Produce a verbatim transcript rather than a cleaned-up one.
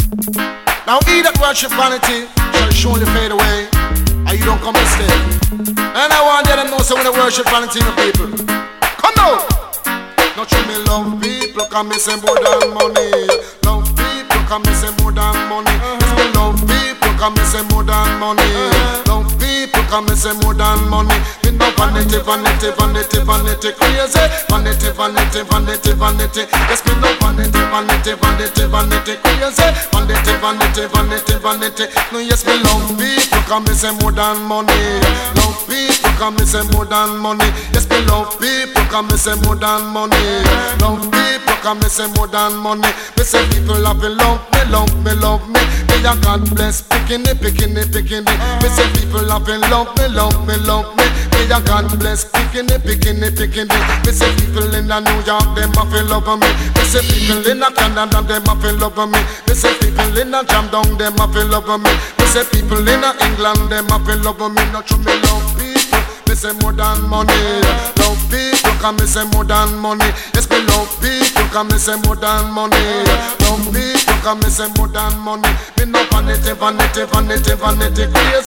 Now he that worship vanity shall surely fade away, and you don't come to stay. And I want you to know, so when I worship vanity, you people, come now. Not you me love people, come me say more than money. Love people, come me say more than money. Yes, me love people, come me say more than money. Love people, come me say more than money. Me no vanity, vanity, vanity, vanity, crazy. Vanity, vanity, vanity, vanity. Yes, me no vanity, vanity, vanity, vanity, crazy. Vanity, vanity, vanity, vanity. No, yes, me love people, come me say more than money. Love people, come me say more than money. Yes, me love people, come me say more than money. Love people, come me say more than money. Me say people love me, love me, love me, love me. Me a God bless, picking it, picking it, picking it. Me say people love me, love me, love me, love me. Me a God bless, picking it, picking it, picking it. Me say people in a New York, them a feel love me. Me say people in a Canada, them a feel love me. Me say people in a Jam down, them a feel love me. Me say people in a England, them a feel love me. Not you me love people. Me say more than money. Love people, come me say more than money. Yes, me love people, come me say more than money. Love people, come me say more than money. Me no vanity, vanity, vanity, vanity, crazy.